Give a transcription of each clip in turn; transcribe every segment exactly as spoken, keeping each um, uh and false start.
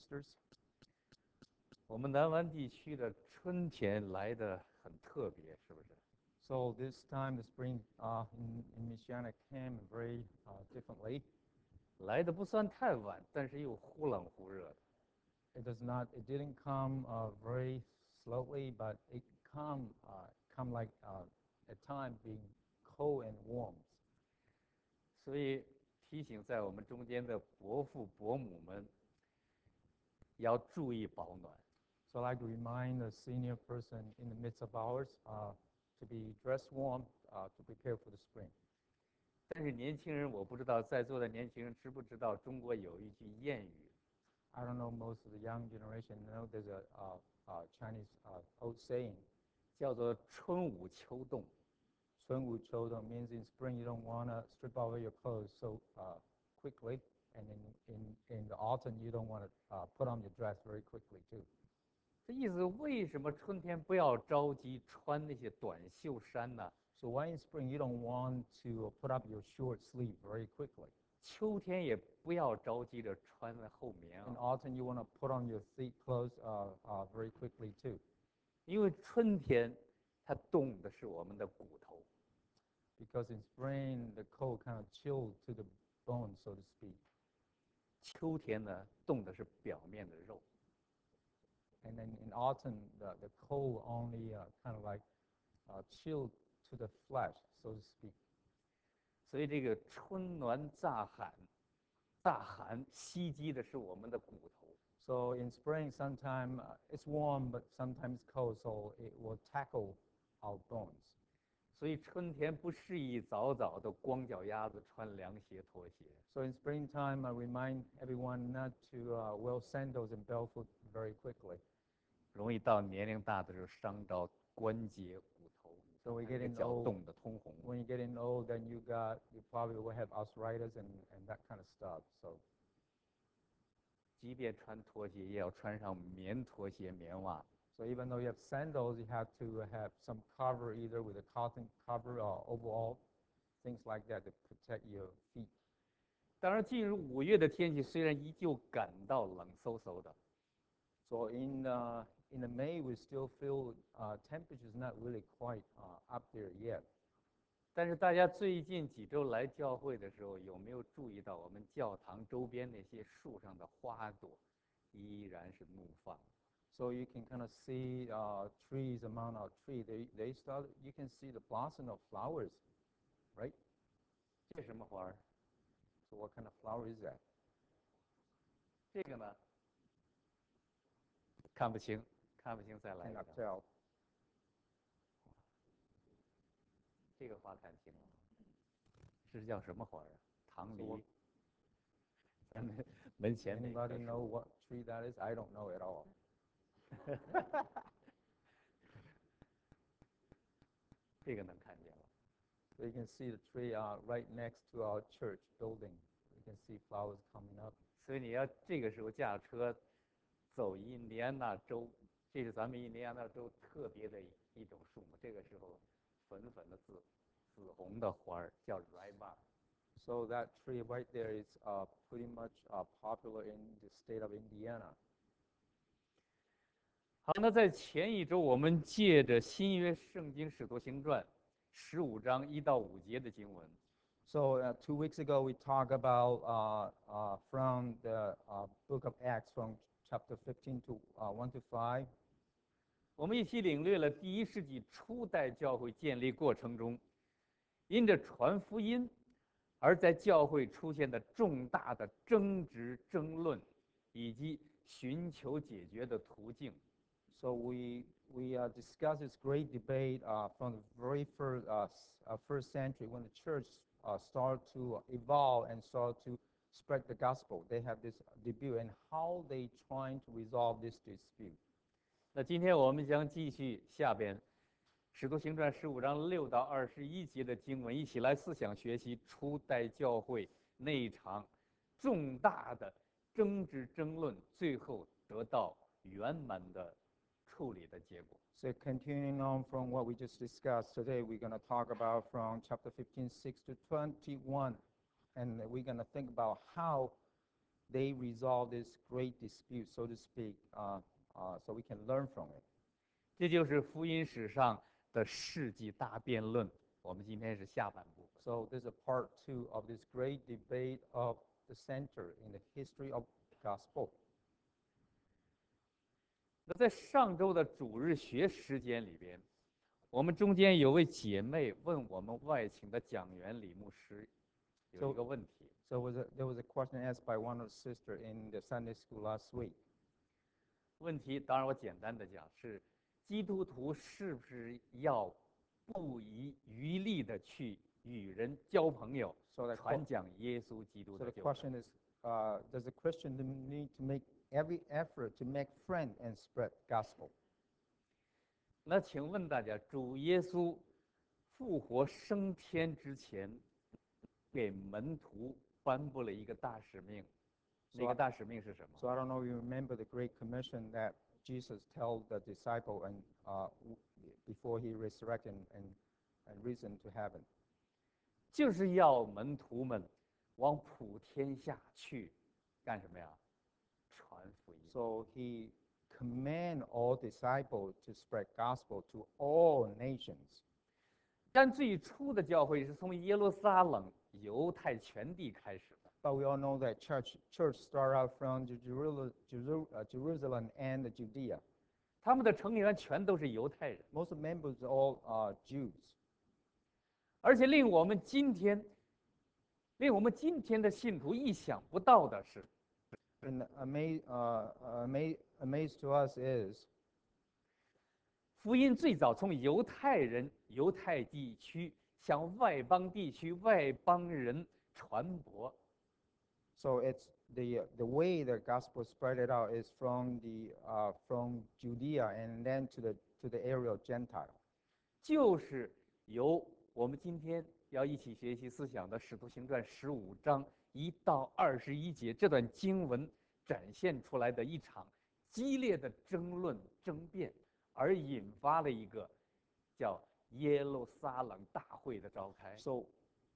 sisters. 我们南湾地区的春天来得很特别，是不是？ So this time, the spring uh, in, in Michiana came very uh, differently. 来的不算太晚，但是又忽冷忽热的。 It does not. It didn't come uh, very slowly, but it come uh, come like uh, at time being cold and warm. 所以提醒在我们中间的伯父伯母们要注意保暖。 So I like to remind the senior person in the midst of ours uh, to be dressed warm uh, to prepare for the spring. 但是年轻人，我不知道在座的年轻人知不知道，中国有一句谚语， I don't know most of the young generation know there's a uh, uh, Chinese uh, old saying, 叫做春捂秋冻。 "春捂秋冻" means in spring you don't want to strip off your clothes so uh, quickly, and in, in, in the autumn you don't want to uh, put on your dress very quickly too. 这意思为什么春天不要着急穿那些短袖衫呢？ So why in spring you don't want to put up your short sleeve very quickly? 秋天也不要着急着穿厚棉 In 袄， autumn you want to put on your thick clothes uh, uh, very quickly too. 因为春天它冻的是我们的骨头， Because in spring the cold kind of chilled to the bone, so to speak. 秋天呢冻的是表面的肉。 And then in autumn, the, the cold only uh, kind of like uh, chilled to the flesh, so to speak. 所以这个春暖乍寒，大寒袭击的是我们的骨头。 So in spring, sometimes uh, it's warm, but sometimes cold, so it will tackle our bones. 所以春天不适宜早早的光脚丫子穿凉鞋拖鞋。 So in springtime, I remind everyone not to uh, wear sandals and barefoot very quickly. 容易到年龄大的时候伤着关节骨头， So we 把这 get 个 in 脚 old. 冻得通红。 When you get in old, then you got you probably will have arthritis and, and that kind of stuff. So 即便穿拖鞋，也要穿上棉拖鞋、棉袜。 So even though you have sandals, you have to have some cover, either with a cotton cover or overall, things like that to protect your feet. 当然，进入五月的天气虽然依旧感到冷飕飕的， So in uh, in the May, we still feel uh, temperatures not really quite uh, up there yet. 但是大家最近几周来教会的时候，有没有注意到我们教堂周边那些树上的花朵依然是怒放？ So you can kind of see uh, trees among our tree. They they start. You can see the blossom of flowers, right? 这什么花儿？ So what kind of flower is that? 这个呢？看不清，看不清，再来一 Cannot 张。 tell. 这个花看清了，这是叫什么花啊？棠 So what, 梨。咱们门前那棵 anybody know 树。 what tree that is? I don't know at all. 这个能看见了。 So you can see the tree uh, right next to our church building. You can see flowers coming up. 所以你要这个时候驾车走印第安纳州，这是咱们印第安纳州特别的一种树木。这个时候，粉粉的紫紫红的花儿叫 rhubarb。 So that tree right there is uh, pretty much uh, popular in the state of Indiana. 好，那在前一周，我们借着新约圣经使徒行传十五章一到五节的经文， So uh, two weeks ago we talked about uh, uh, from the uh, book of Acts from chapter fifteen to uh, one to five. 我们一起领略了第一世纪初代教会建立过程中，因着传福音而在教会出现的重大的争执、争论，以及寻求解决的途径。 So we we uh, discussed this great debate uh, from the very first uh, uh, first century when the church uh, started to evolve and started to spread the gospel. They have this debut and how they trying to resolve this dispute. 那今天我们将继续下边《使徒行传》十五章六到二十一节的经文，一起来思想学习初代教会那一场重大的争执争论，最后得到圆满的处理的结果。 So continuing on from what we just discussed today, we're going to talk about from chapter fifteen, six to twenty-one, and we're going to think about how they resolve this great dispute, so to speak, uh, uh, so we can learn from it. 这就是福音史上的世纪大辩论。我们今天是下半部分。 So there's a part two of this great debate of the center in the history of gospel. 那在上周的主日学时间里边，我们中间有位姐妹问我们外请的讲员李牧师有一个问题。 So was a, there was a question asked by one of the sisters in the Sunday school last week. 问题当然我简单的讲是，基督徒是不是要不遗余力的去与人交朋友， So that 传讲耶稣基督 So 的 the 救恩？ question is, uh, does a Christian need to make every effort to make friend and spread gospel? 那请问大家，主耶稣复活升天之前，给门徒颁布了一个大使命， So 那个 I- 大使命是什么？ So I don't know if you remember the Great Commission that Jesus told the disciple and uh, w- before he resurrected and, and, and risen to heaven. 就是要门徒们往普天下去，干什么呀？传福音。 So he command all disciples to spread gospel to all nations. 但最初的教会是从耶路撒冷、犹太全地开始的。 But we all know that church church start out from Jerusalem, Jerusalem and Judea. 他们的成员全都是犹太人， Most of the members are all uh, Jews. 而且令我们今天，令我们今天的信徒意想不到的是， And amaze, uh, amaze, amazed to us is 福音最早从犹太人、犹太地区向外邦地区、外邦人传播。 so it's the the way the gospel spread it out is from the uh, from Judea and then to the to the area of Gentile. 就是由我们今天要一起学习思想的《使徒行传》十五章一到二十一节这段经文展现出来的一场激烈的争论争辩，而引发了一个叫耶路撒冷大会的召开。 So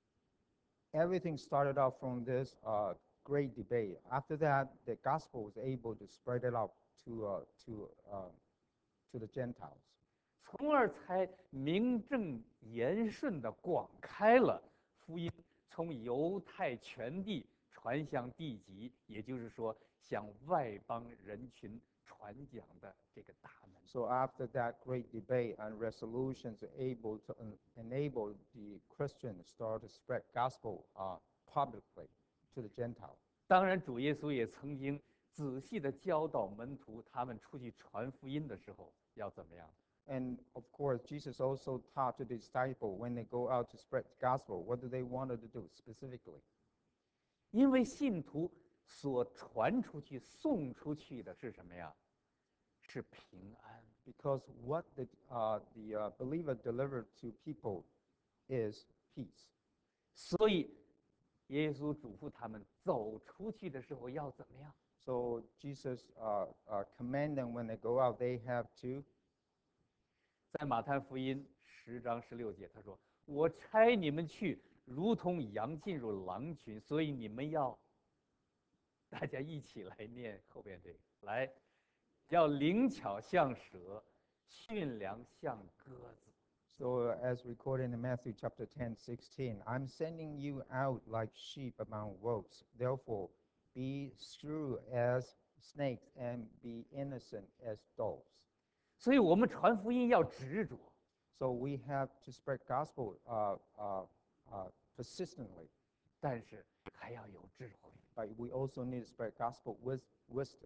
everything started out from this uh, great debate. After that, the gospel was able to spread it out to uh, to uh, to the Gentiles. 从而才名正言顺地广开了福音从犹太全地传向地极，也就是说向外邦人群传讲的这个大门。 So after that great debate and resolutions are able to en- enable the Christians start to spread gospel uh, publicly to the Gentiles. 当然，主耶稣也曾经仔细地教导门徒，他们出去传福音的时候要怎么样。 And of course, Jesus also taught to the disciples when they go out to spread the gospel, what do they wanted to do specifically? 因为信徒所传出去、送出去的是什么呀？是平安。 Because what the, uh, the uh, believer delivered to people is peace. 所以，耶稣嘱咐他们走出去的时候要怎么样？ So Jesus uh, uh, command them when they go out, they have to 在马太福音十章十六节，他说：“我差你们去，如同羊进入狼群，所以你们要……”大家一起来念后边这个，来，要灵巧像蛇，驯良像鸽子。 So as recorded in Matthew chapter ten, sixteen, I'm sending you out like sheep among wolves. Therefore, be shrewd as snakes and be innocent as doves. 所以我们传福音要执着， So we have to spread gospel uh, uh, uh, persistently, 但是还要有智慧。 but we also need to spread gospel with wisdom.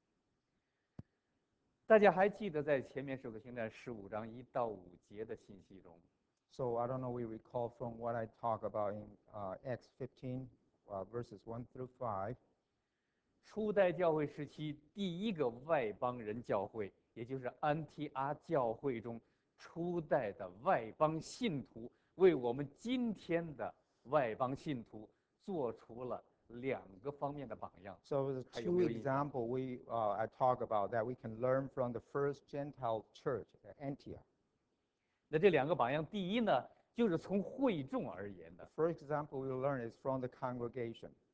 大家还记得在前面《使徒行传》十五章一到五节的信息中， So I don't know, we recall from what I talk about in uh, Acts fifteen, uh, verses one through five. 初代教会时期第一个外邦人教会，也就是安提阿教会中初代的外邦信徒，为我们今天的外邦信徒做出了两个方面的榜样。 So the 还有 two 没有印象？ example we uh, I talk about that we can learn from the first Gentile church at Antioch. 那这两个榜样，第一呢，就是从会众而言的。 The first example we learn is from the congregation.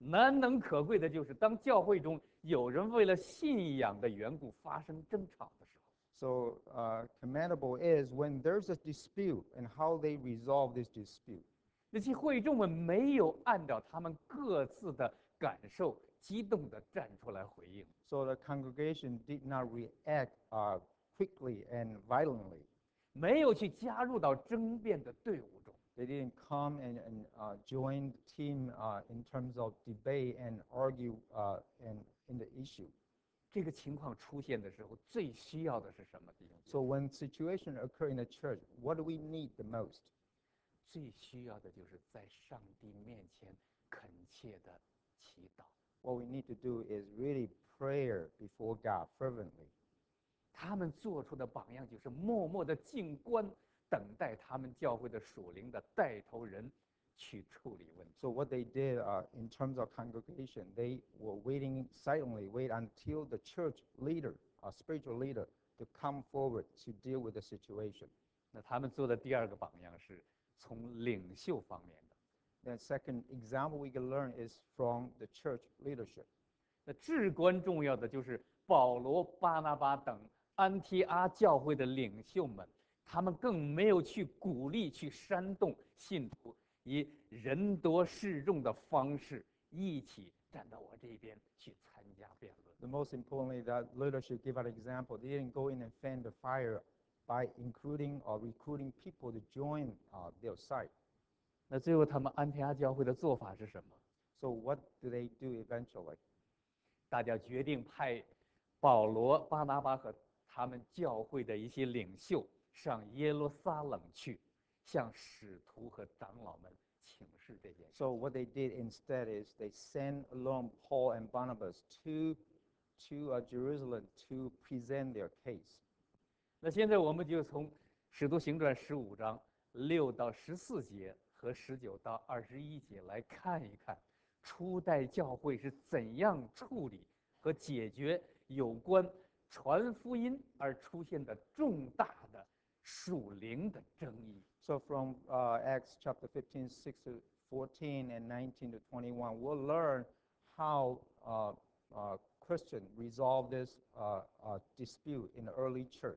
难能可贵的就是，当教会中有人为了信仰的缘故发生争吵的时候， So uh, commendable is when there's a dispute and how they resolve this dispute. 那些会众们没有按照他们各自的感受激动地站出来回应， So the congregation did not react uh, quickly and violently. 没有去加入到争辩的队伍中， They didn't come and, and uh, join the team uh, in terms of debate and argue uh, in, in the issue. 这个情况出现的时候，最需要的是什么？弟兄姐 So 妹， when situation occur in the church, what do we need the most? 最需要的就是在上帝面前恳切的祈祷。 What we need to do is really prayer before God fervently. 他们做出的榜样就是默默的静观，等待他们教会的属灵的带头人去处理问题。 So what they did uh, in terms of congregation, they were waiting silently, wait until the church leader, a spiritual leader, to come forward to deal with the situation. 那他们做的第二个榜样是从领袖方面的。 The second example we can learn is from the church leadership. 那至关重要的就是保罗、巴拿巴等安提阿教会的领袖们，他们更没有去鼓励、去煽动信徒，以人多势众的方式一起站到我这边去参加辩论。 The most importantly, that leadership give an example. They didn't go in and fan the fire by including or recruiting people to join uh, their side. 那最后他们安提阿教会的做法是什么？ So what do they do eventually? 大家决定派保罗、巴拿巴和他们教会的一些领袖上耶路撒冷去，向使徒和长老们请示这件事。 So what they did instead is they sent along Paul and Barnabas to, to uh, Jerusalem to present their case. 那现在我们就从《使徒行传》十五章六到十四节和十九到二十一节来看一看，初代教会是怎样处理和解决有关传福音而出现的重大的属灵的争议。 So from uh, Acts chapter fifteen, six to fourteen, and nineteen to twenty-one, we'll learn how uh, uh, Christians resolve this uh, uh, dispute in the early church.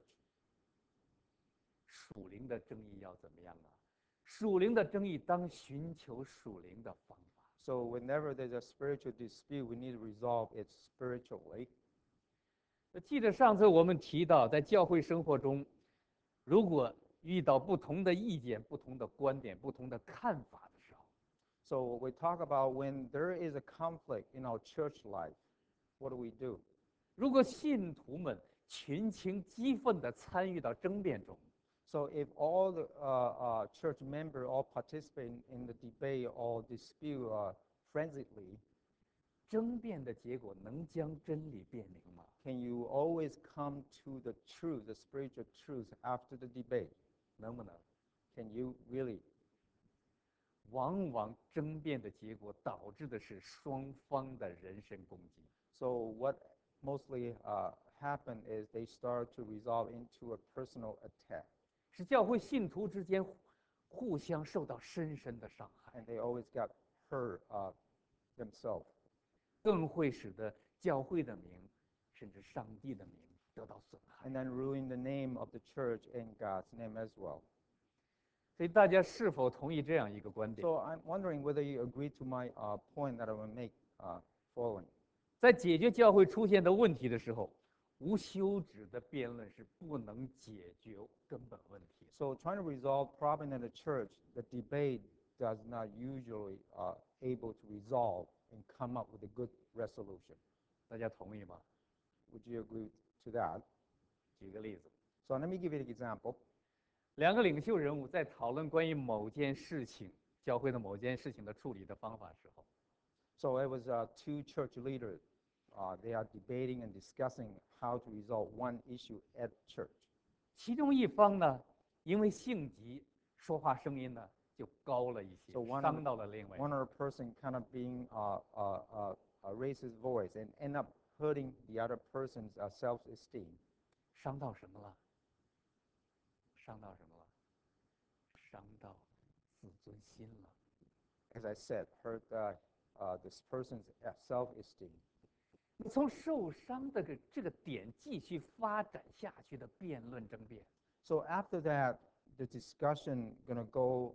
属灵的争议要怎么样啊？属灵的争议当寻求属灵的方法。 So whenever there's a spiritual dispute, we need to resolve it spiritually. 记得上次我们提到，在教会生活中，如果遇到不同的意见、不同的观点、不同的看法的时候， So we talk about when there is a conflict in our church life, what do we do? 如果信徒们群情激愤地参与到争辩中， So if all the uh, uh, church members all participate in the debate or dispute uh, frenziedly, 争辩的结果能将真理辨明吗？ can you always come to the truth, the spiritual truth after the debate? 能不能？ Can you really? 往往争辩的结果导致的是双方的人身攻击。 So what mostly uh, happen is they start to resolve into a personal attack, 使教会信徒之间互相受到深深的伤害， and they always got hurt uh, themselves. 更会使得教会的名，甚至上帝的名得到损害。 And then ruin the name of the church and God's name as well. 所以大家是否同意这样一个观点？ So I'm wondering whether you agree to my uh, point that I will make uh, following. 在解决教会出现的问题的时候，无休止的辩论是不能解决根本问题的。 So trying to resolve problem in the church, the debate does not usually uh, able to resolve and come up with a good resolution. 大家同意吗？ Would you agree to that? 举个例子， So let me give you an example. 两个领袖人物在讨论关于某件事情、教会的某件事情的处理的方法时候， So it was uh, two church leaders. Uh, they are debating and discussing how to resolve one issue at church. 其中一方呢，因为性急，说话声音呢就高了一些 So，one 伤到了另外一 One 方。 other person kind of being uh, uh, uh, uh, raise his voice and end up hurting the other person's uh, self-esteem. 伤到什么了？伤到什么了？伤到自尊心了。 As I said, hurt uh, uh, this person's uh, self-esteem. 从受伤的个这个点继续发展下去的辩论争辩， So after that, the discussion gonna go,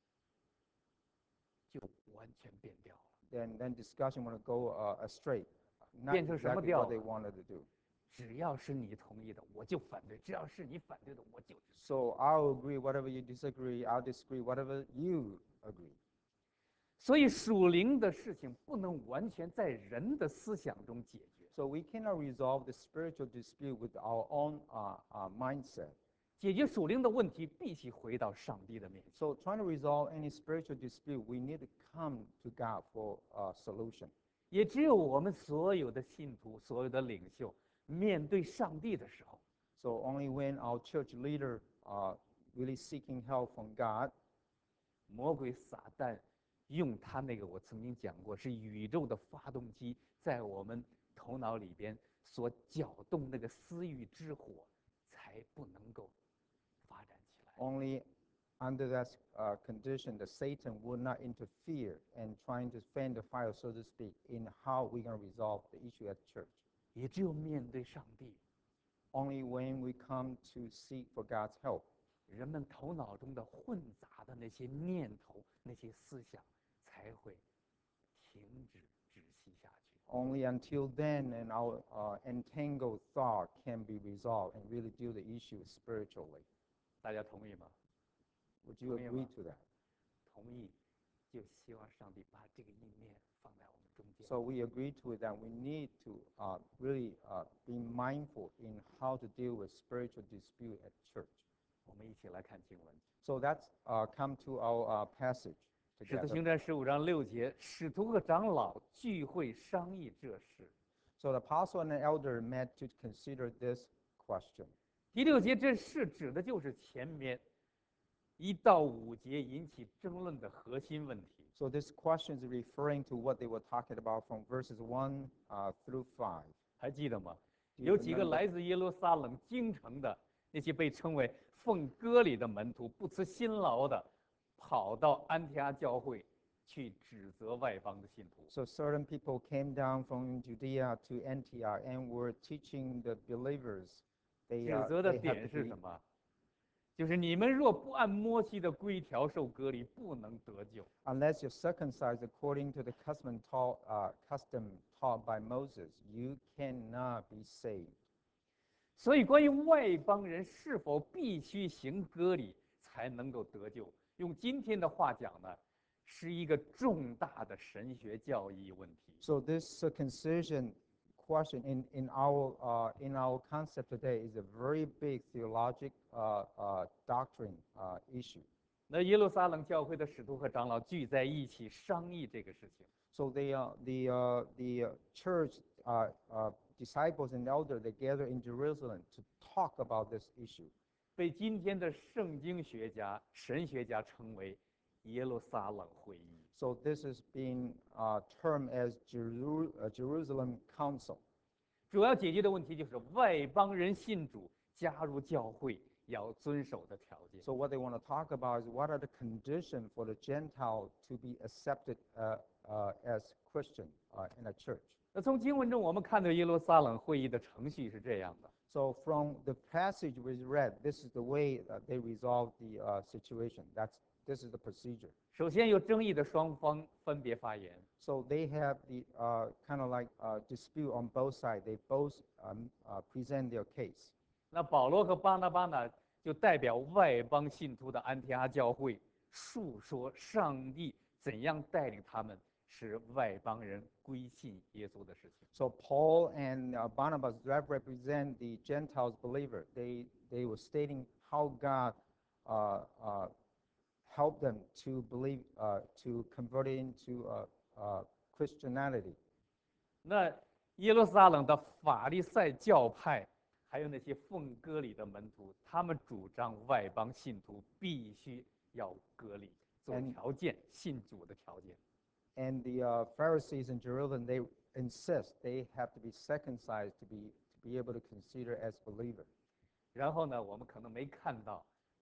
就完全变掉了。 then then discussion gonna go uh, astray, not 变成什么 exactly 调 what they 了？ wanted to do. 只要是你同意的，我就反对；只要是你反对的，我就支持。 So I'll agree whatever you disagree, I'll disagree whatever you agree. 所以属灵的事情不能完全在人的思想中解决， So we cannot resolve the spiritual dispute with our own uh, uh, mindset. 解决属灵的问题必须回到上帝的面前。 So trying to resolve any spiritual dispute, we need to come to God for a solution. 也只有我们所有的信徒、所有的领袖面对上帝的时候， So only when our church leader are really seeking help from God, 魔鬼撒旦用他那个我曾经讲过是宇宙的发动机，在我们头脑里边所搅动那个私欲之火，才不能够发展起来。 only under that uh, condition, the Satan will not interfere and trying to fan the fire, so to speak, in how we're going to resolve the issue at church. 也只有面对上帝， Only when we come to seek for God's help, 人们头脑中的混杂的那些念头、那些思想，才会停止止息下去。 only until then and our uh, entangled thought can be resolved and really deal the issue spiritually. 大家同意吗？ Would you 同意 agree 吗？ to that? 同意，就希望上帝把这个意念放在我们中间。 So we agree to it that we need to uh, really uh, be mindful in how to deal with spiritual dispute at church. 我们一起来看经文， So that's uh, come to our uh, passage 《使徒 together. 行传》十五章六节，使徒和长老聚会商议这事。 So the apostle and the elder met to consider this question. 第六节这事指的就是前面一到五节引起争论的核心问题。 So this question is referring to what they were talking about from verses one uh, through five. 还记得吗？ Do you 有几个 remember? 来自耶路撒冷京城的那些被称为奉割礼的门徒，不辞辛劳的跑到安提阿教会去指责外邦的信徒。 So certain people came down from Judea to Antioch and were teaching the believers. They, 指 uh, 责的 they have 点 to 是 be 什么？就是你们若不按摩西的规条受割礼，不能得救。 unless you're circumcised according to the custom taught, uh, custom taught by Moses, you cannot be saved. 所以，关于外邦人是否必须行割礼才能够得救，用今天的话讲呢，是一个重大的神学教义问题。 So this circumcision question in, in, our, uh, in our concept today is a very big theologic uh, uh, doctrine uh, issue. 那耶路撒冷教会的使徒和长老聚在一起商议这个事情。 So they, uh, the, uh, the uh, church uh, uh, disciples and elders, they gather in Jerusalem to talk about this issue. 被今天的圣经学家、神学家称为耶路撒冷会议。 So this is being uh, termed as Jeru- uh, Jerusalem Council. 主要解决的问题就是外邦人信主加入教会要遵守的条件。 So what they want to talk about is what are the conditions for the Gentile to be accepted uh, uh, as Christian uh, in a church. 那从经文中我们看到耶路撒冷会议的程序是这样的： So from the passage we read, this is the way that they resolve the uh, situation. That's this is the procedure. 首先有争议的双方分别发言， So they have the uh, kind of like uh, dispute on both sides. They both um, uh, present their case. 那保罗和巴拿巴呢，就代表外邦信徒的安提阿教会，述说上帝怎样带领他们使外邦人归信耶稣的事情。 So Paul and uh, Barnabas rep- represent the Gentiles believer. They they were stating how God uh, uh, helped them to believe uh, to convert it into uh, uh, Christianity. 那耶路撒冷的法利赛教派，还有那些奉割礼的门徒，他们主张外邦信徒必须要割礼做 And- 条件，信主的条件。 And the uh, Pharisees in Jerusalem, they insist they have to be circumcised to be to be able to consider as believer. 然后呢，我们可能没看到，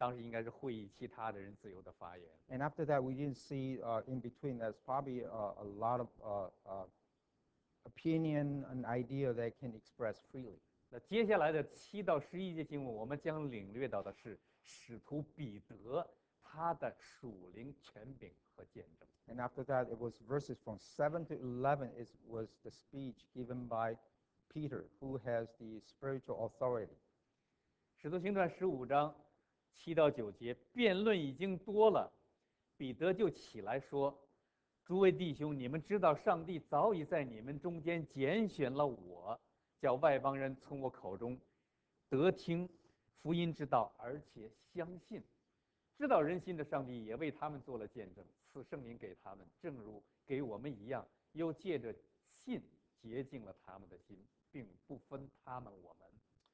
当时应该是会议其他的人自由的发言。 And after that, we didn't see uh, in between. There's probably uh, a lot of uh, uh, opinion and idea they can express freely. 那接下来的七到十一节经文，我们将领略到的是使徒彼得他的属灵权柄和见证。 And after that, it was verses from seven to eleven. It was the speech given by Peter, who has the spiritual authority. 使徒行传十五章七到九节，辩论已经多了，彼得就起来说：“诸位弟兄，你们知道，上帝早已在你们中间拣选了我，叫外邦人从我口中得听福音之道，而且相信。知道人心的上帝也为他们做了见证，赐圣灵给他们，正如给我们一样，又借着信洁净了他们的心，并不分他们我们。”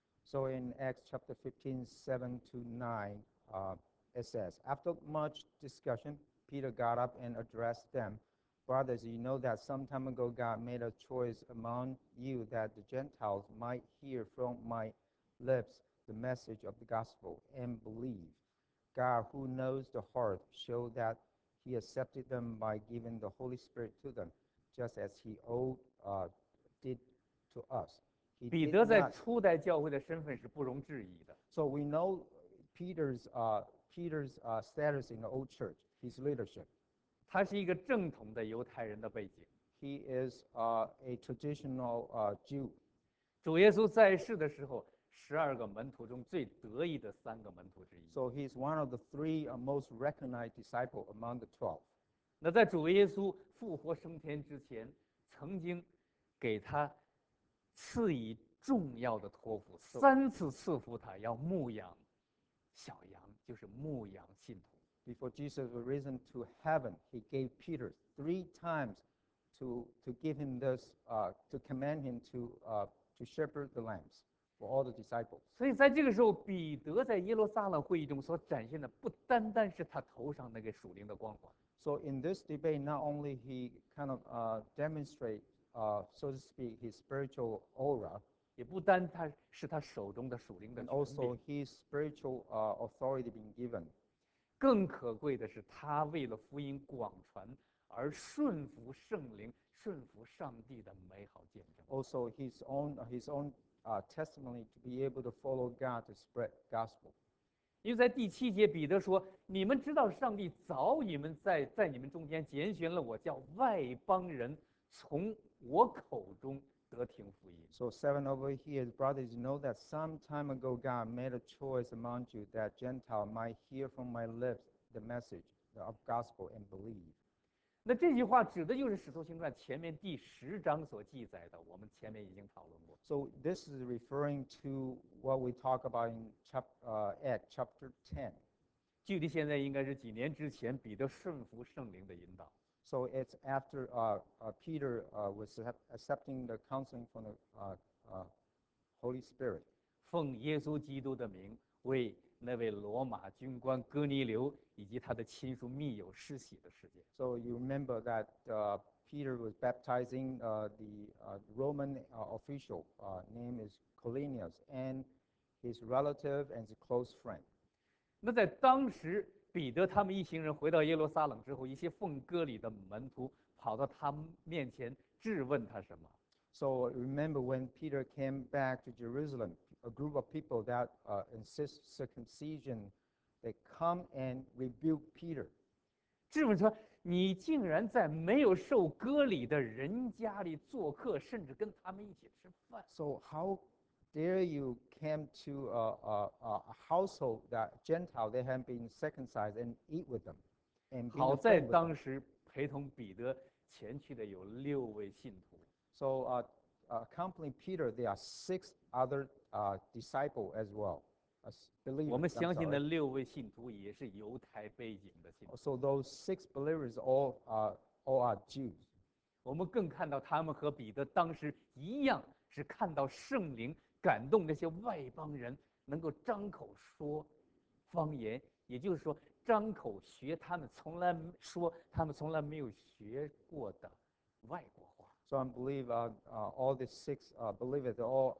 So in Acts chapter fifteen, seven to nine, uh, it says, after much discussion, Peter got up and addressed them. Brothers, you know that some time ago God made a choice among you that the Gentiles might hear from my lips the message of the gospel and believe. God, who knows the heart, showed that he accepted them by giving the Holy Spirit to them, just as he owed, uh, did to us. He 彼 did 得在 not 初代教会的身份是不容置疑的。 So we know Peter's, uh, Peter's uh, status in the old church, his leadership. 他是一个正统的犹太人的背景。 He is uh, a traditional uh, Jew. 主耶稣在世的时候，十二个门徒中最得意的三个门徒之一。 So he's one of the three uh, most recognized disciples among the twelve. 那在主耶稣复活升天之前，曾经给他赐以重要的托付，三次赐福他要牧养小羊，就是牧养信徒。 Before Jesus was risen to heaven, he gave Peter three times to, to give him this, uh, to command him to, uh, to shepherd the lambs for all the disciples. 所以在这个时候，彼得在耶路撒冷会议中所展现的，不单单是他头上那个属灵的光环， So in this debate, not only he kind of uh, demonstrate, uh, so to speak, his spiritual aura, 也不单他是他手中的属灵的 and 权 also 柄， his spiritual uh, authority being given. 更可贵的是，他为了福音广传而顺服圣灵、顺服上帝的美好见证。 Also, his own his own uh, testimony to be able to follow God to spread gospel. 因为在第七节，彼得说：“你们知道，上帝早已们在在你们中间拣选了我，叫外邦人从我口中得听福音。” So seven over here, brothers, you know that some time ago God made a choice among you that Gentile might hear from my lips the message of gospel and believe. 那这句话指的就是《使徒行传》前面第十章所记载的，我们前面已经讨论过。 So this is referring to what we talk about in chap, uh, Acts chapter ten. 距离现在应该是几年之前，彼得顺服圣灵的引导。 So it's after uh, uh, Peter uh, was accepting the counseling from the uh, uh, Holy Spirit. 奉耶稣基督的名，为那位罗马军官哥尼流以及他的亲属密友施洗的事件。 So you remember that uh, Peter was baptizing uh, the uh, Roman uh, official, uh, name is Colinius, and his relative and his close friend. 那在当时，彼得他们一行人回到耶路撒冷之后，一些奉割礼的门徒跑到他们面前质问他什么？ So remember when Peter came back to Jerusalem, a group of people that uh, insist circumcision, they come and rebuke Peter. 质问说：“你竟然在没有受割礼的人家里做客，甚至跟他们一起吃饭。” So how dare you came to a, a, a household that Gentile, they have been circumcised and eat with them, and be 好在 friend with 当 them. 时陪同彼得前去的有六位信徒， So uh, uh, accompanying Peter, there are six other uh, disciples as well, as 我 believers. 们 I'm 相信的 sorry. 六位信徒也是犹太背景的信徒。 So those six believers all uh, all are Jews. 我们更看到他们和彼得当时一样，是看到圣灵感动这些外邦人能够张口说方言，也就是说张口学他们从来说他们从来没有学过的外国话。 So I believe uh, uh, all the six uh, believers, they all are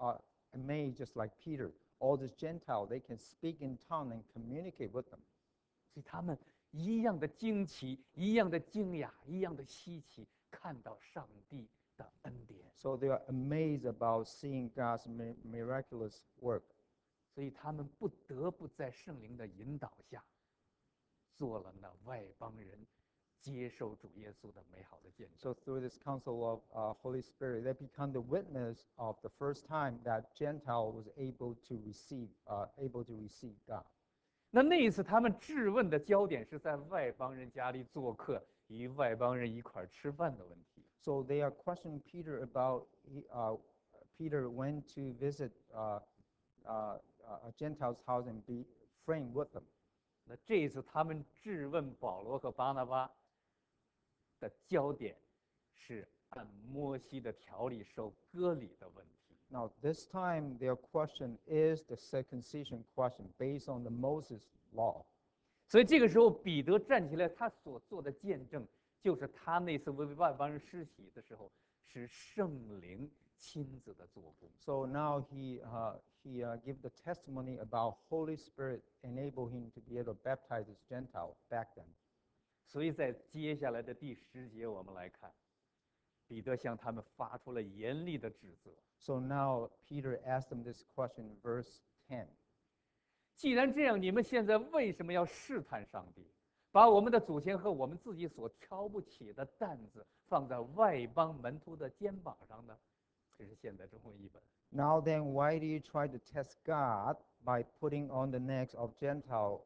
amazed, just like Peter. All these Gentiles, they can speak in tongue and communicate with them. 所以他们一样的惊奇，一样的惊讶，一样的稀奇，看到上帝的恩典。 So they are amazed about seeing God's mi- miraculous work. 所以他们不得不在圣灵的引导下，做了那外邦人接受主耶稣的美好的见证。 So through this counsel of uh, Holy Spirit, they become the witness of the first time that Gentile was able to receive, uh, able to receive God. 那那一次他们质问的焦点是在外邦人家里做客，与外邦人一块儿吃饭的问题。 So they are questioning Peter about he, uh, Peter went to visit uh, uh, a Gentile's house and be friend with them. 那这一次他们质问保罗和巴拿巴的焦点是按摩西的条例受割礼的问题。 Now this time their question is the circumcision question based on the Moses law. 所以这个时候，彼得站起来，他所做的见证，就是他那次为外邦人施洗的时候，是圣灵亲自的做工。 So now he uh, he uh, give the testimony about Holy Spirit enable him to be able to baptize this Gentile back then. 所以在接下来的第十节，我们来看，彼得向他们发出了严厉的指责。 So now Peter asked them this question, verse ten. 既然这样，你们现在为什么要试探上帝，把我们的祖先和我们自己所挑不起的担子放在外邦门徒的肩膀上呢？这是现代中文译本。 Now then, why do you try to test God by putting on the necks of Gentile?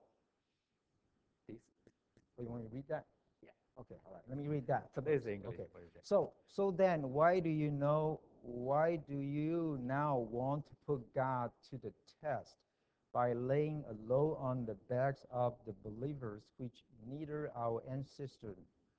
This, Oh, you want me to read that? yeah, Okay, all right. Let me read that. today's English Okay. version. So, so then, why do you know? Why do you now want to put God to the test by laying a load on the backs of the believers, which neither our ancestors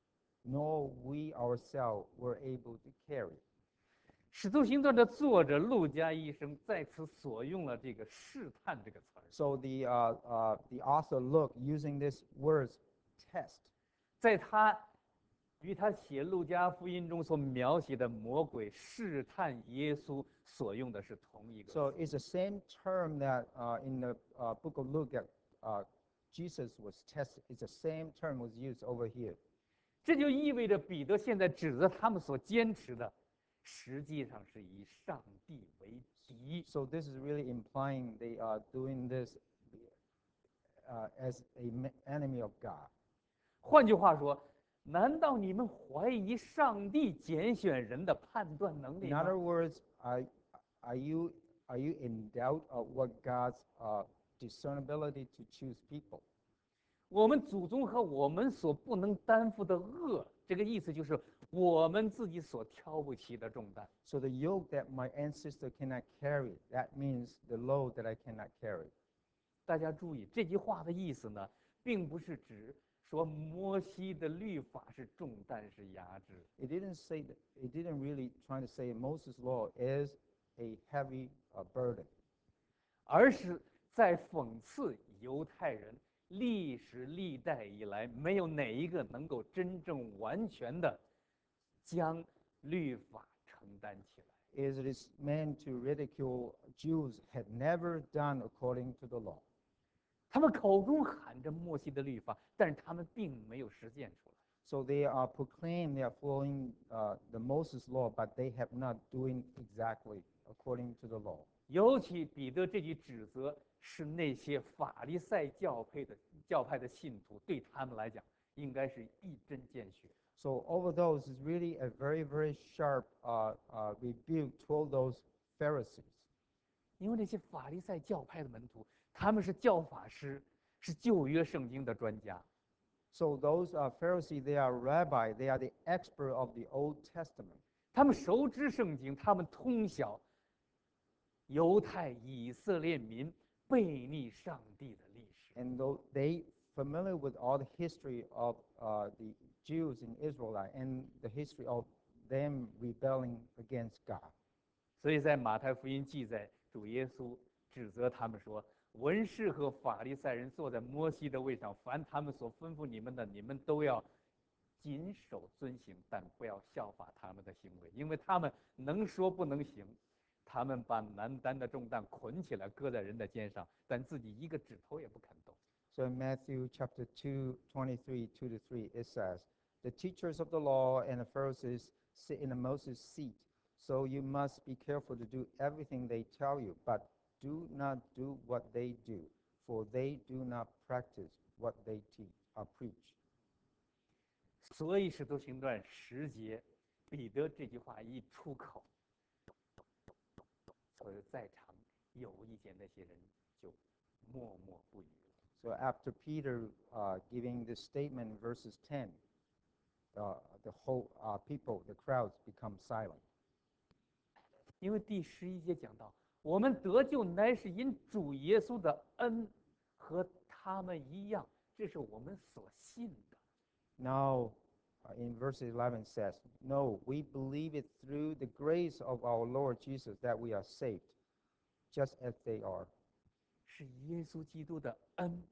nor we ourselves were able to carry? 使徒行传的作者路加医生在此所用了这个试探这个词儿， So the uh, uh, the author Luke using this words test. 在他与他写路加福音中所描写的魔鬼试探耶稣所用的是同一个词。 So it's the same term that uh, in the uh, book of Luke that uh, Jesus was tested. It's the same term was used over here. 这就意味着彼得现在指责他们所坚持的，实际上是以上帝为敌。 So this is really implying they are doing this uh, as a ma- enemy of God. 换句话说，难道你们怀疑上帝拣选人的判断能力 In 吗？ other words, are, are you are you in doubt of what God's uh, discernibility to choose people? 我们祖宗和我们所不能担负的恶，这个意思就是我们自己所挑不起的重担。 So the yoke that my ancestor cannot carry, that means the load that I cannot carry. 大家注意，这句话的意思呢，并不是指说摩西的律法是重担是压制， It didn't say that, it didn't really trying to say Moses' law is a heavy uh, burden. 而是在讽刺犹太人历史历代以来没有哪一个能够真正完全的将律法承担起来。 Is it is meant to ridicule Jews had never done according to the law. 他们口中喊着摩西的律法，但是他们并没有实践出来。 So they are proclaiming they are following uh, the Moses law, but they have not doing exactly according to the law. 尤其彼得这句指责是那些法利赛教派的教派的信徒，对他们来讲应该是一针见血。 So over those is really a very, very sharp uh, uh, rebuke toward those Pharisees. 因为那些法利赛教派的门徒，他们是教法师，是旧约圣经的专家。 So those uh, Pharisees, they are rabbi, they are the expert of the Old Testament. 他们熟知圣经，他们通晓犹太以色列民背逆上帝的历史。 And though they familiar with all the history of uh, the Jews in Israel and the history of them rebelling against God. 所以在马太福音记载，主耶稣指责他们说：“文士和法利赛人坐在摩西的位上，凡他们所吩咐你们的，你们都要谨守遵行，但不要效法他们的行为，因为他们能说不能行。 他们把难担的重担捆起来，搁在人的肩上，但自己一个指头也不肯动。 So in Matthew chapter two, twenty-three, two to three, it says, "The teachers of the law and the Pharisees sit in the Moses' seat. So you must be careful to do everything they tell you, but do not do what they do, for they do not practice what they teach or preach." 所以《使徒行传》十节，彼得这句话一出口，所有在场有意见那些人就默默不语了。 So after Peter uh, giving this statement in verses ten, uh, the whole uh, people, the crowds become silent. 因为第十一节讲到，我们得救乃是因主耶稣的恩，和他们一样，这是我们所信的。 Now, uh, in verse eleven says, "No, we believe it through the grace of our Lord Jesus that we are saved, just as they are." 是耶稣基督的恩。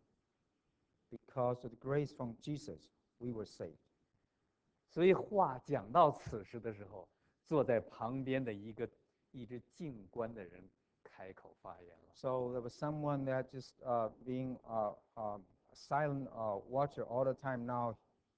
Because of the grace from Jesus, we were saved. 所以话讲到此时的时候，坐在旁边的一个一直静观的人开口发言了。 So there was someone that just uh, being uh, um, a silent uh, watcher all the time. Now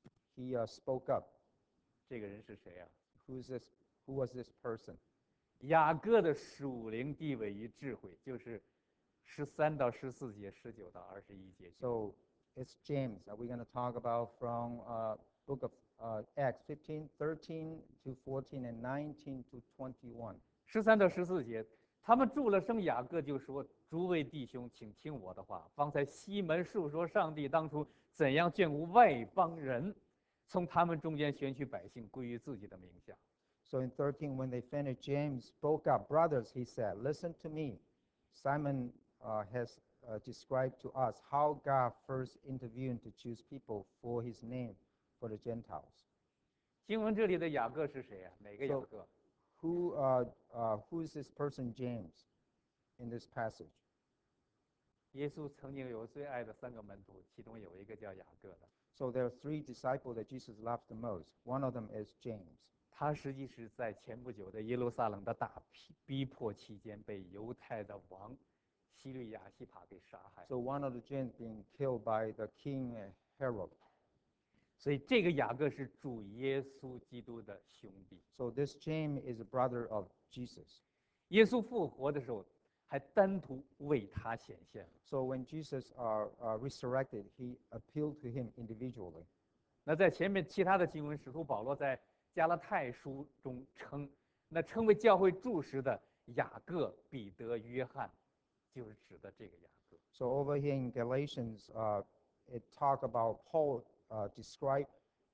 he uh, spoke up. 这个人是谁啊？ Who's this? Who was this person? 雅各的属灵地位与智慧，就是十三到十四节，十九到二十一节。 So it's James. Are we going to talk about from uh, book of uh, Acts fifteen, thirteen to fourteen, and nineteen to twenty-one? 十三到十四节，他们住了生雅各就说：“诸位弟兄，请听我的话。方才西门述说上帝当初怎样眷顾外邦人，从他们中间选取百姓归于自己的名下。” So in thirteen, when they finished, James spoke up. "Brothers," he said, "listen to me. Simon uh, has uh, described to us how God first intervened to choose people for his name for the Gentiles." 经文这里的雅各是谁啊？哪个雅 So 各？ who, uh, uh, who is this person, James, in this passage? 耶稣曾经有最爱的三个门徒，其中有一个叫雅各的。 So there are three disciples that Jesus loved the most. One of them is James. 他实际是在前不久的耶路撒冷的大逼逼迫期间，被犹太的王希律亚西帕给杀害。 So one of the James being killed by the king uh, Herod. 所以这个雅各是主耶稣基督的兄弟。 So this James is a brother of Jesus. 耶稣复活的时候，还单独为他显现。 So when Jesus uh, uh, resurrected, he appealed to him individually. 那在前面其他的经文，使徒保罗在加拉太书中称，那称为教会柱石的雅各、彼得、约翰，就是指的这个雅各。 So over here in Galatians, uh, it talk about Paul uh, describe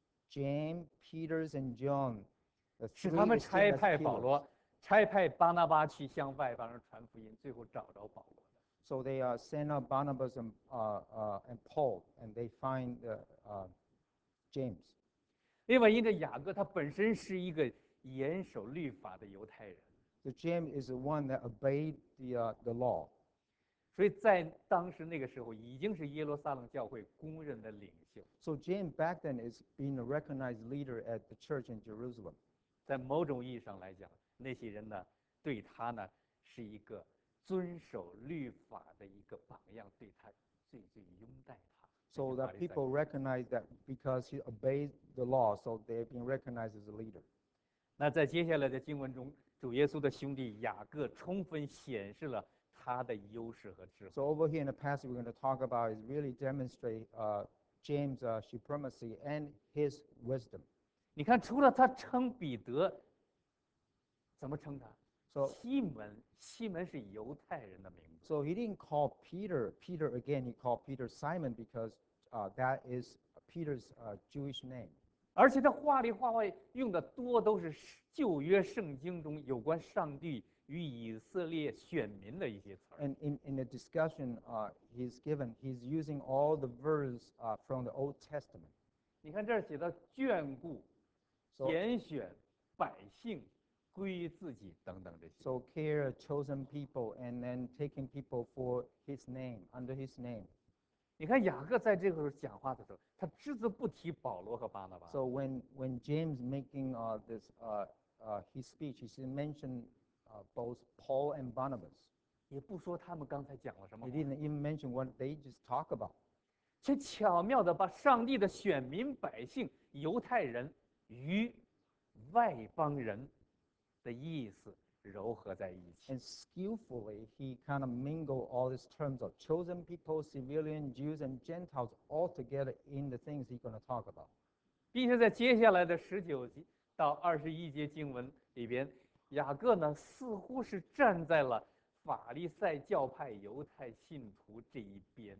James, Peter's, and John. The 是 three 他们 esteemed 差 as 派保 pillars. 罗，差派巴拿巴去向外邦人传福音，最后找着保罗的。 So they uh, send out Barnabas and, uh, uh, and Paul, and they find uh, uh, James. 另外，因着雅各他本身是一个严守律法的犹太人， So James is the one that obeyed the, uh, the law. 所以在当时那个时候已经是耶路撒冷教会公认的领袖。 So James back then is being a recognized leader at the church in Jerusalem. 在某种意义上来讲，那些人呢，对他呢是一个遵守律法的一个榜样，对他最最拥戴他。 So 这些法 that 利赛 people recognize that because he obeyed the law, so they're being recognized as a leader. 那在接下来的经文中，主耶稣的兄弟雅各充分显示了他的优势和智慧。 So over here in the passage we're going to talk about is really demonstrate uh, James' uh, supremacy and his wisdom. 你看，除了他称彼得，怎么称他？ So 西门，西门是犹太人的名字。 So he didn't call Peter Peter again. He called Peter Simon because uh, that is Peter's uh, Jewish name. 而且他话里话外用的多都是旧约圣经中有关上帝与以色列选民的一些词儿。 And in, in the discussion uh, he's given, he's using all the verse uh, from the Old Testament. 你看这儿写的眷顾、 So, 拣选、百姓归于自己等等这些。 so care, chosen people, and then taking people for his name, under his name. 你看雅各在这个时候讲话的时候，他只字不提保罗和巴拿巴。 So when, when James making uh, this uh, uh, his speech, he should mention uh, both Paul and Barnabas. 也不说他们刚才讲了什么 He 话， didn't even mention what they just talk about. 却巧妙地把上帝的选民百姓犹太人与外邦人的意思糅合在一起。 And skillfully, he kind of mingled all these terms of chosen people, civilian, Jews, and Gentiles all together in the things he's going to talk about. 并且在接下来的十九节到二十一节经文里边，雅各呢似乎是站在了法利赛教派犹太信徒这一边。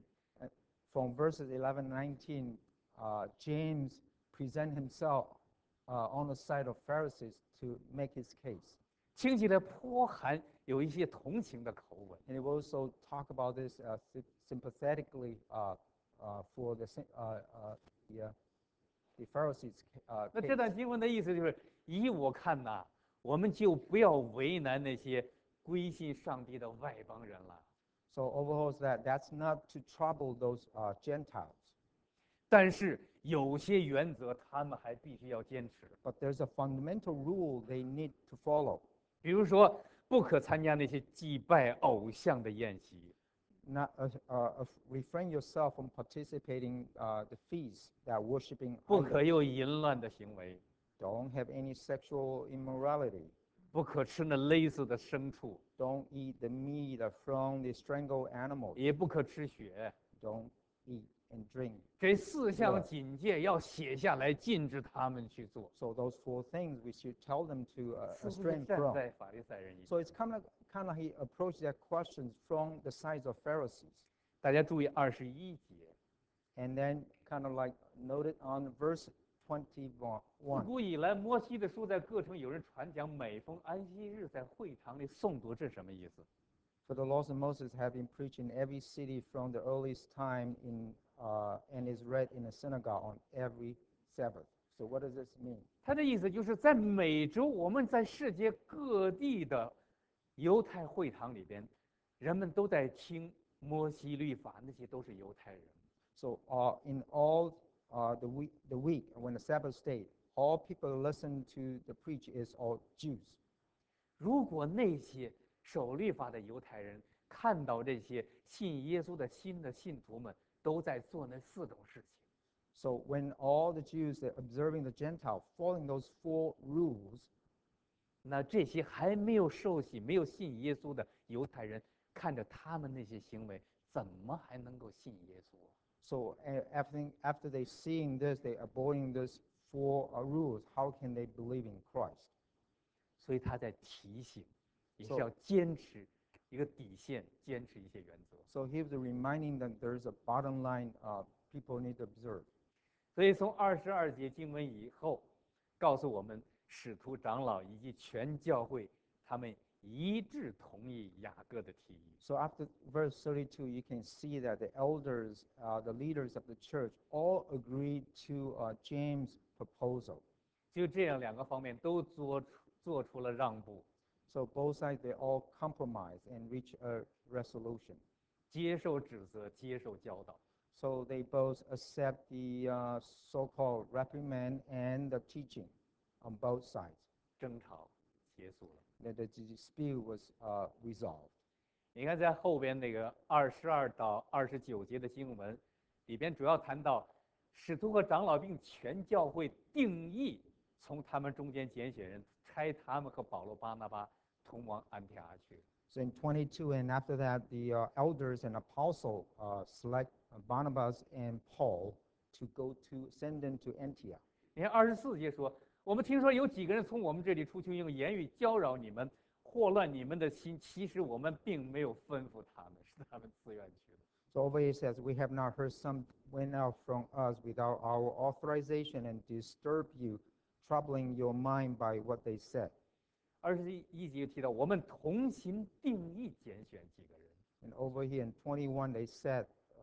From verses eleven, nineteen, uh, James present himself uh, on the side of Pharisees to make his case. 听起来颇含有一些同情的口吻。 And he will also talk about this uh, sy- sympathetically uh, uh, for the, sy- uh, uh, the, uh, the Pharisees' uh, 那 case. 这段经文的意思就是，依我看呐，我们就不要为难那些归信上帝的外邦人了。 So overall, is that that's not to trouble those uh, Gentiles, 但是有些原则他们还必须要坚持， but there's a fundamental rule they need to follow. 比如说不可参加那些祭拜偶像的宴席， Not uh, uh, refrain yourself from participating uh, the feasts that worshiping 不可 idols. 有淫乱的行为， Don't have any sexual immorality. 不可吃那勒死的牲畜， Don't eat the meat from the strangled animals. 也不可吃血。 Don't eat and drink. 这四项警戒要写下来，禁止他们去做。 So those four things we should tell them to uh, 似乎是 abstain 站 from. 在法利赛人一边。 So it's kind of kind of he approached that questions from the side of Pharisees, 大家注意二十一节， and then kind of like noted on verse 自 twenty-one. 古以来，摩西的书在各城有人传讲，每逢安息日在会堂里诵读，这是什么意思？ For the laws of Moses have been preached in every city from the earliest time in uh, and is read in a synagogue on every Sabbath. So what does this mean? 他的意思就是在每周，我们在世界各地的犹太会堂里边，人们都在听摩西律法，那些都是犹太人。 So uh, in all uh, the week, the week when the Sabbath day, all people listen to the preach is all Jews. 如果那些守律法的犹太人看到这些信耶稣的新的信徒们都在做那四种事情， So when all the Jews are observing the Gentile, following those four rules, 那这些还没有受洗、没有信耶稣的犹太人，看着他们那些行为，怎么还能够信耶稣啊？ so uh, after, after they seeing this, they abhorring these four uh, rules, how can they believe in Christ? 所以他在提醒，也是 So- 要坚持一个底线，坚持一些原则。 So here's reminding them there's a bottom line uh, people need to observe. 所以从二十二节经文以后，告诉我们使徒长老以及全教会，他们一致同意雅各的提议。 So after verse thirty-two, you can see that the elders, uh, the leaders of the church, all agreed to uh, James' proposal. 就这样，两个方面都做出做出了让步， So both sides, they all compromise and reach a resolution. 接受指责，接受教导。 So they both accept the uh, so-called reprimand and the teaching on both sides. 争吵结束了。 That the dispute was uh, resolved. 你看，在后边那个二十二到二十九节的经文里边，主要谈到使徒和长老并全教会定义从他们中间拣选人，差他们和保罗、巴拿巴同往安提阿去。 So in twenty-two, and after that, the uh, elders and apostle uh, select Barnabas and Paul to go to send them to Antioch. 你看二十四节说，我们听说有几个人从我们这里出去，用言语搅扰你们，祸乱你们的心。其实我们并没有吩咐他们，是他们自愿去的。 So over here it says, we have not heard some went out from us without our authorization and disturb you, troubling your mind by what they said. 二十一节提到，我们同心定义拣选几个人。 And over here in twenty-one, they said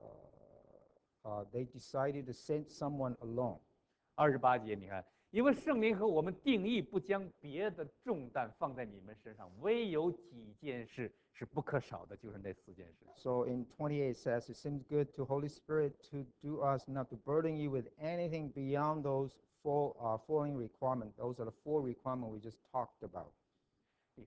uh, uh, they decided to send someone alone. 二十八节，你看，因为圣灵和我们定义不将别的重担放在你们身上，唯有几件事是不可少的，就是那四件事。 So in twenty-eight it says, it seems good to Holy Spirit to do us, not to burden you with anything beyond those four uh, following requirements. Those are the four requirements we just talked about. 你看，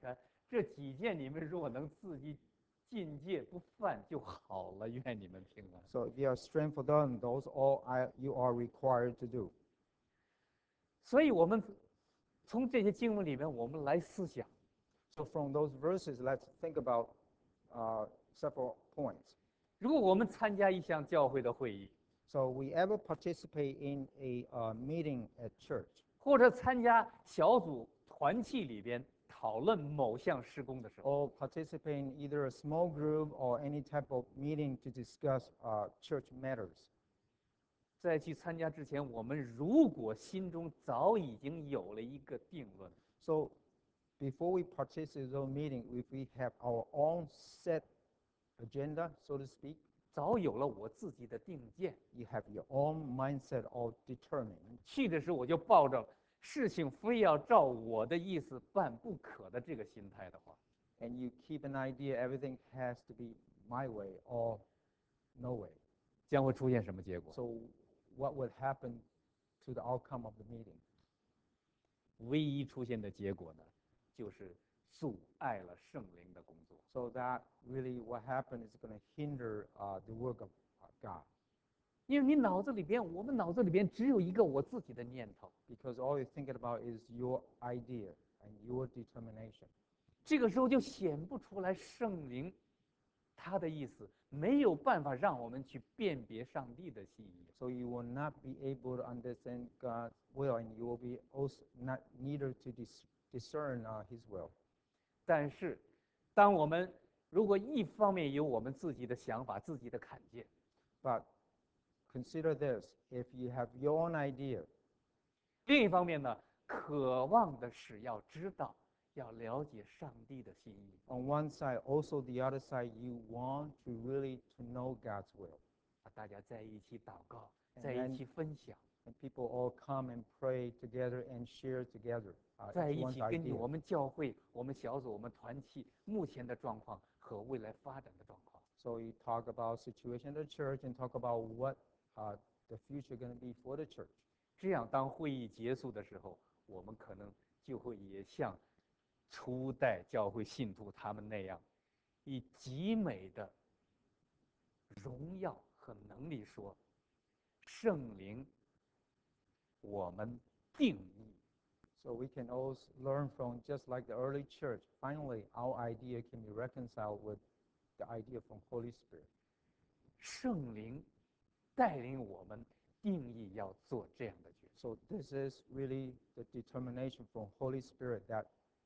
这几件你们如果能自己禁戒不犯就好了，愿你们平安。 So if you are strength for them, those all I, you are required to do. 所以我们从这些经文里面，我们来思想， So from those verses, let's think about uh, several points. 如果我们参加一项教会的会议， So we ever participate in a uh, meeting at church, 或者参加小组团契里边讨论某项施工的时候， or participate in either a small group or any type of meeting to discuss uh, church matters. 在去参加之前，我们如果心中早已经有了一个定论， So before we participate in those meetings, if we have our own set agenda, so to speak, 早有了我自己的定见， you have your own mindset of determined. 去的时候我就抱着事情非要照我的意思办不可的这个心态的话， And you keep an idea everything has to be my way or no way. 将会出现什么结果？ So what would happen to the outcome of the meeting? 唯一出现的结果呢，就是阻碍了圣灵的工作。 So that really what happened is going to hinder uh, the work of uh, God. 因为你脑子里边，我们脑子里边只有一个我自己的念头， Because all you're thinking about is your idea and your determination. 这个时候就显不出来圣灵他的意思，没有办法让我们去辨别上帝的心意。 So you will not be able to understand God's will, and you will be also not neither to dis- discern uh, His will. 但是，当我们如果一方面有我们自己的想法、自己的看见， But consider this: if you have your own idea, 另一方面呢，渴望的是要知道、要了解上帝的心意。 on one side, also the other side, you want to really to know God's will. 啊，大家在一起祷告， And 在 then- 一起分享， And people all come and pray together and share together uh, 在 each 一 one's 起根据 idea. 我们教会、我们小组、我们团契目前的状况和未来发展的状况， So you talk about situation of the church and talk about what uh, the future going to be for the church. 这样当会议结束的时候，我们可能就会也像初代教会信徒他们那样，以极美的荣耀和能力说：“圣灵，我们定义。” So we can also learn from just like the early church. Finally, our idea can be reconciled with the idea from Holy Spirit. 圣灵带领我们定义要做这样的决定。 So this is really the determination from Holy Spirit that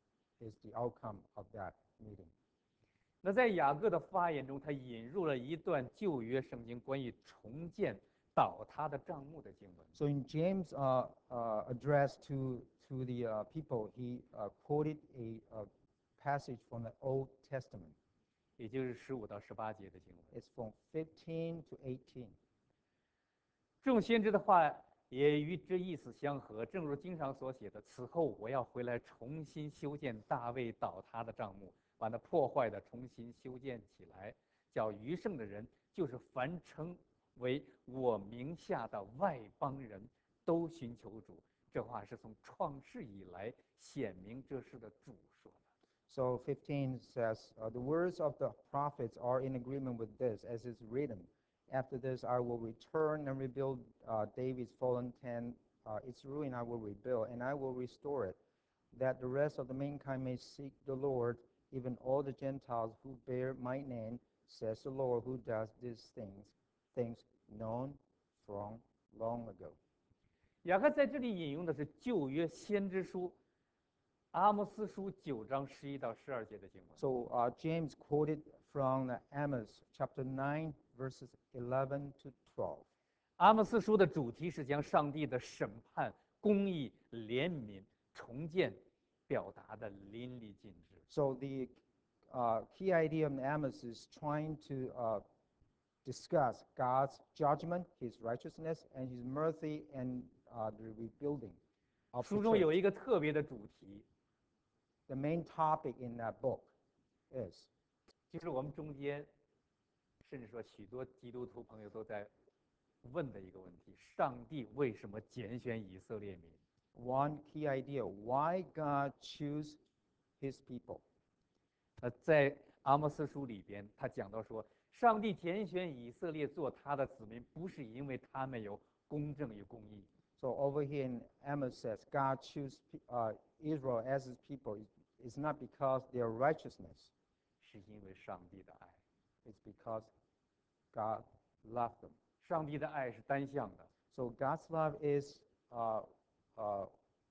is the outcome of that meeting. 那在雅各的发言中，他引入了一段旧约圣经关于重建倒塌的帐幕的经文。 So in James' uh, uh, address to to the uh, people, he uh, quoted a, a passage from the Old Testament. 也就是十五到十八节的经文。 It's from fifteen to eighteen. 众先知的话也与这意思相合，正如经上所写的：“此后我要回来重新修建大卫倒塌的帐幕，把那破坏的重新修建起来，叫余剩的人，就是凡称为我名下的外邦人都寻求主。”这话是从创世以来显明这事的主说的。 So fifteen says, uh, the words of the prophets are in agreement with this, as is written. After this, I will return and rebuild uh, David's fallen tent. Uh, its ruin I will rebuild, and I will restore it, that the rest of the mankind may seek the Lord, even all the Gentiles who bear my name, says the Lord, who does these things, things known from long ago. 雅各在这里引用的是旧约先知书阿摩斯书九章十一到十二节的经文。 So uh, James quoted from uh, Amos chapter nine, verses eleven to twelve. 阿摩斯书的主题是将上帝的审判、公义、怜悯、重建表达的淋漓尽致。 So the uh, key idea of Amos is trying to uh, discuss God's judgment, His righteousness, and His mercy, and uh, the rebuilding of the 书中有 church. 一个特别的主题， The main topic in that book is 就是我们中间，甚至说许多基督徒朋友都在问的一个问题：上帝为什么拣选以色列民？ one key idea: why God choose His people. 那在阿摩斯书里边，他讲到说，上帝拣选以色列做他的子民，不是因为他们有公正与公义， So over here in Amos says, God choose pe- uh, Israel as his people. It's not because their righteousness, 是因为上帝的爱。 it's because God loved them. 上帝的爱是单向的， So God's love is uh, uh,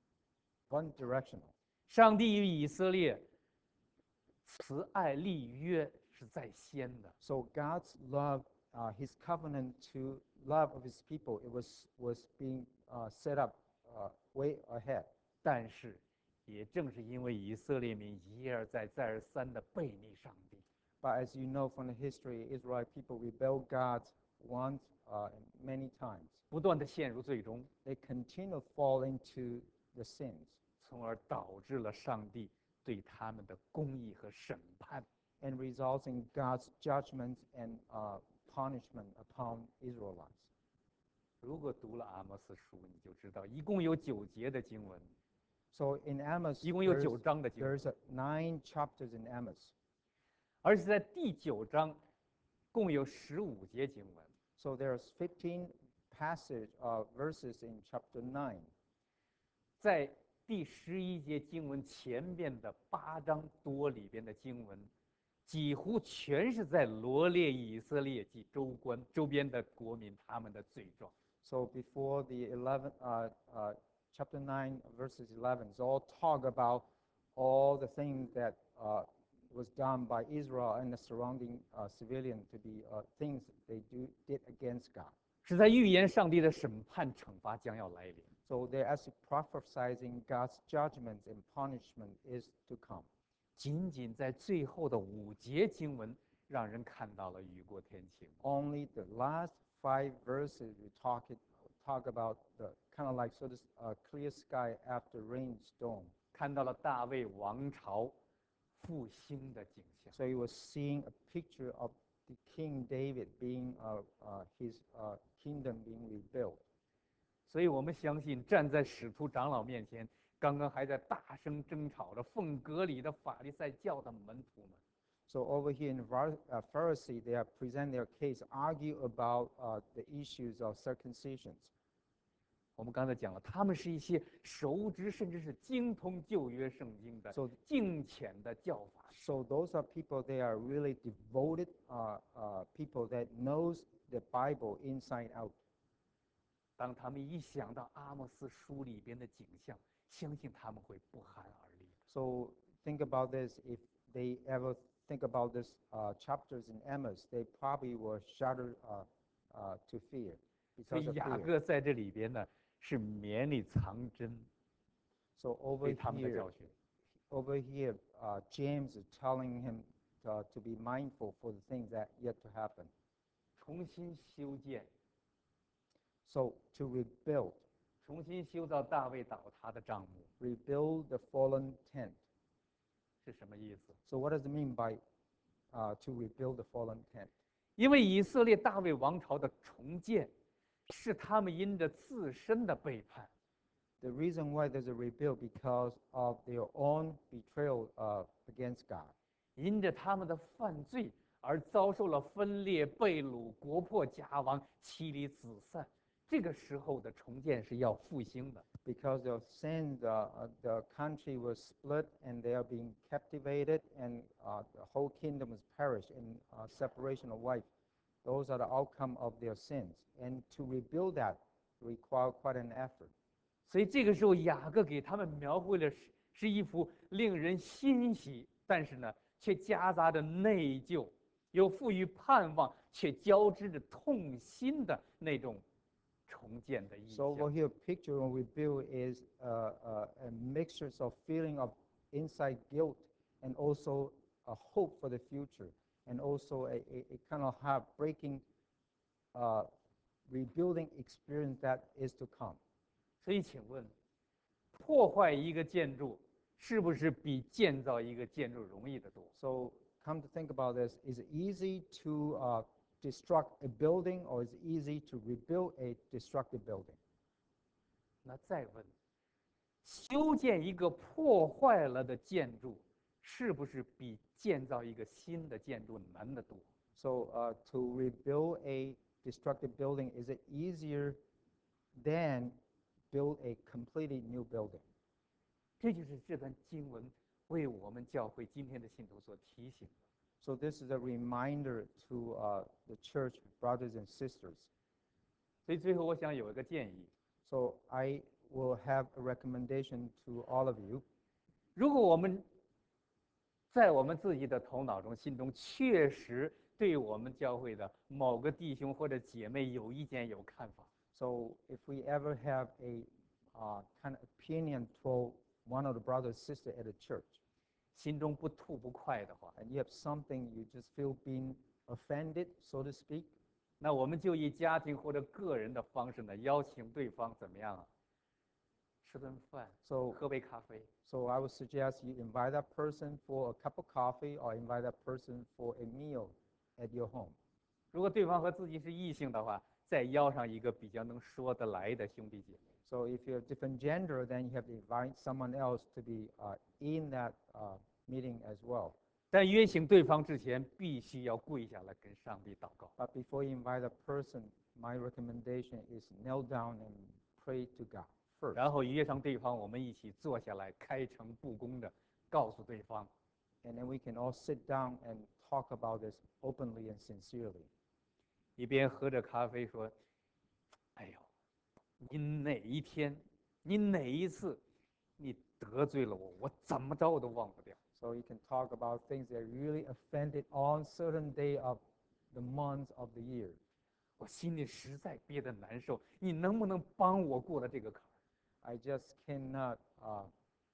one directional. 上帝与以色列慈爱立约是在先的， So God's love, uh, his covenant to love of his people, it was, was being uh, set up uh, way ahead. 但是也正是因为以色列民一而再、再而三的背逆上帝， But as you know from the history, Israel people rebelled God once uh, and many times. 不断的陷入最终， They continue to fall into the sins, 从而导致了上帝对他们的公义和审判。 and results in God's judgment and uh, punishment upon Israelites. 如果读了阿摩斯书，你就知道，一共有九节的经文， So in Amos, 一共有 there's, 九章的经文， there's a nine chapters in Amos. 而且在第九章共有十五节经文。 So there's fifteen passage uh, verses in chapter nine. 在第十一节经文前边的八章多里边的经文，几乎全是在罗列以色列及周关周边的国民他们的罪状。 So before the eleven, uh, uh, chapter nine, verses eleven, it's all talk about all the things that uh, was done by Israel and the surrounding uh, civilian to be uh, things they do did against God. 是在预言上帝的审判惩罚将要来临。 So they're actually prophesizing God's judgments and punishment is to come. 仅仅在最后的五节经文，让人看到了雨过天晴。 Only the last five verses we talk it, talk about the kind of like so this uh, clear sky after rainstorm. 看到了大卫王朝复兴的景象。 So he was seeing a picture of the King David being uh, uh, his uh, kingdom being rebuilt. 所以我们相信，站在使徒长老面前，刚刚还在大声争吵着奉革礼的法利赛教的门徒们， So over here in Var- uh, Pharisee, they have present their case, argue about uh, the issues of circumcisions. 我们刚才讲了，他们是一些熟知甚至是精通旧约圣经的 So- 敬虔的教法师。 So those are people, they are really devoted uh, uh, people that knows the Bible inside out. 当他们一想到阿莫斯书里边的景象，相信他们会不寒而栗。 So think about this. If they ever think about this uh, chapters in Amos, they probably will shudder uh, uh, to fear 所 because 以 of 雅 fear. 各在这里边呢，是绵里藏针， So over 对他们的 here, 教训。 over here, uh, James is telling him uh, to be mindful for the things that yet to happen. 重新修建， So to rebuild, 重新修造大卫倒塌的帐幕， rebuild the fallen tent. 是什么意思？ So what does it mean by uh, to rebuild the fallen tent? 因为以色列大卫王朝的重建，是他们因着自身的背叛， The reason why there's a rebuild because of their own betrayal uh, against God. 因着他们的犯罪而遭受了分裂、被掳、国破家亡、妻离子散。这个时候的重建是要复兴的。 Because of sin, the, uh, the country was split and they are being captivated, and uh, the whole kingdom was perished in uh, separation of wife. Those are the outcome of their sins. And to rebuild that require quite an effort. 所以这个时候，雅各给他们描绘了是是一幅令人欣喜，但是呢，却夹杂着内疚，又赋予盼望，却交织着痛心的那种重建的意 So over 象。 here, picture of rebuild is uh, uh, a mixture of feeling of inside guilt and also a hope for the future, and also a, a, a kind of heartbreaking uh, rebuilding experience that is to come. 所以，请问，破坏一个建筑，是不是比建造一个建筑容易得多？ So come to think about this, is it easy to uh, destruct a building, or is it easy to rebuild a destructed building? 那再问，修建一个破坏了的建筑， 是不是比建造一个新的建筑难得多？ So uh, to rebuild a destructive building, is it easier than build a completely new building? 这就是这段经文为我们教会今天的信徒所提醒的。 So this is a reminder to uh, the church brothers and sisters. 所以最后我想有一个建议， So I will have a recommendation to all of you. 如果我们在我们自己的头脑中、心中确实对我们教会的某个弟兄或者姐妹有意见、有看法， So if we ever have a uh, kind of opinion toward one of the brothers sister at a church, 心中不吐不快的话， and you have something you just feel being offended, so to speak, 那我们就以家庭或者个人的方式呢，邀请对方怎么样啊？吃顿饭， So 喝杯咖啡。 So I would suggest you invite that person for a cup of coffee or invite that person for a meal at your home. 如果对方和自己是异性的话，再邀上一个比较能说得来的兄弟姐妹。 So if you're different gender, then you have to invite someone else to be uh, in that uh, meeting as well. 但约请对方之前，必须要跪下来跟上帝祷告。 But before you invite a person, my recommendation is kneel down and pray to God first. 然后约上对方，我们一起坐下来，开诚布公的告诉对方。 And then we can all sit down and talk about this openly and sincerely. 一边喝着咖啡说：“哎呦，你哪一天，你哪一次，你得罪了我，我怎么着我都忘不掉。” So you can talk about things that really offended on certain day of the months of the year. 我心里实在憋得难受，你能不能帮我过了这个坎儿？ I just cannot uh,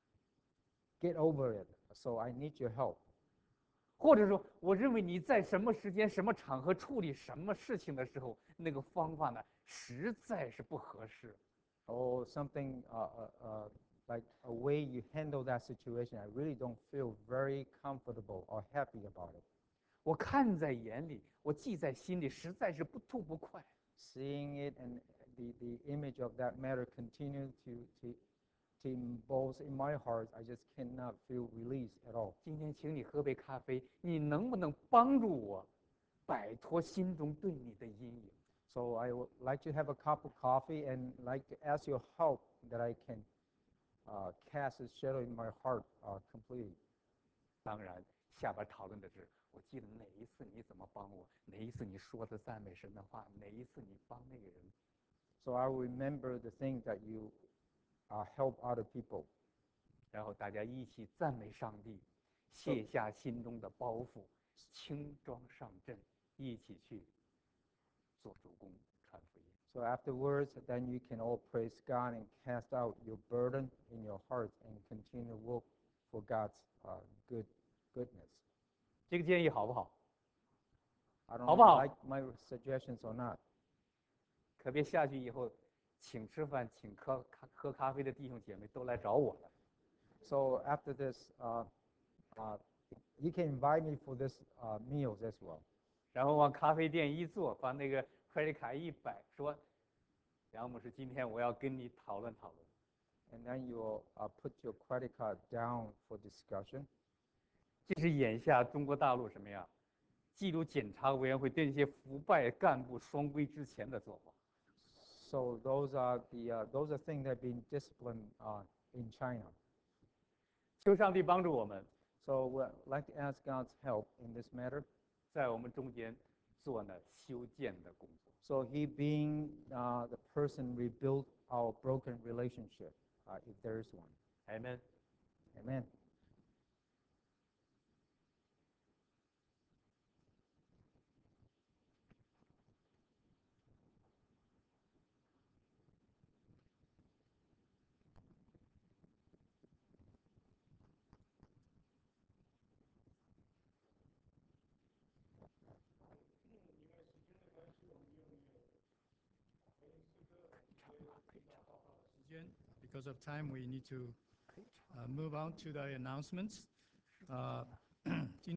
get over it. So I need your help. 或者说，我认为你在什么时间、什么场合处理什么事情的时候，那个方法呢，实在是不合适。 Or something uh, uh, uh, like a way you handle that situation. I really don't feel very comfortable or happy about it. 我看在眼里，我记在心里，实在是不吐不快。 Seeing it and the, the image of that matter continue to, to, to impose in my heart, I just cannot feel release at all. 今天请你喝杯咖啡，你能不能帮助我摆脱心中对你的阴影？ So I would like to have a cup of coffee and like to ask your help that I can uh, cast a shadow in my heart uh, completely. 当然，下边讨论的是，我记得哪一次你怎么帮我，哪一次你说的赞美神的话，哪一次你帮那个人。 So I will remember the things that you uh, help other people. 然后大家一起赞美上帝，卸下心中的包袱，轻装上阵，一起去做主公，传福音。 So afterwards, then you can all praise God and cast out your burden in your heart and continue to work for God's uh, good goodness. 这个建议好不好？ I don't 好 know 不 if 好？ you like my suggestions or not. 可别下去以后，请吃饭、请喝咖喝咖啡的弟兄姐妹都来找我了。 So after this, uh, uh, you can invite me for this uh, meals as well. 然后往咖啡店一坐，把那个快递卡一摆，说：“杨牧师，今天我要跟你讨论讨论。” And then you will uh, put your credit card down for discussion. 这是眼下中国大陆什么呀？记录检查委员会对那些腐败干部双规之前的做法。 So those are the uh, those are things that have been disciplined uh, in China. 求上帝帮助我们， So we'd like to ask God's help in this matter. 在我们中间做呢修建的工作。 So he being uh, the person rebuilt our broken relationship, uh, if there is one. Amen。 Amen. Because of time, we need to uh, move on to the announcements. Uh,